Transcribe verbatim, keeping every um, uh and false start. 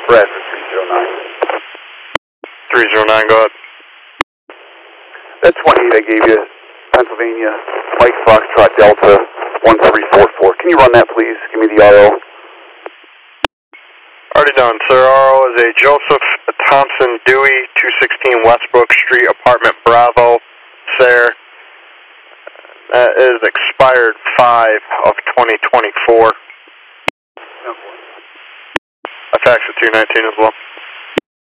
Bradford three zero nine. three zero nine, go ahead. That twenty-eight I gave you, Pennsylvania, Mike Foxtrot Delta one three four four. Can you run that, please? Give me the R O. Already done, sir. R O is a Joseph Thompson Dewey, two sixteen Westbrook Street, apartment Bravo, Sayre. That is expired five of twenty twenty-four. I faxed it two nineteen as well.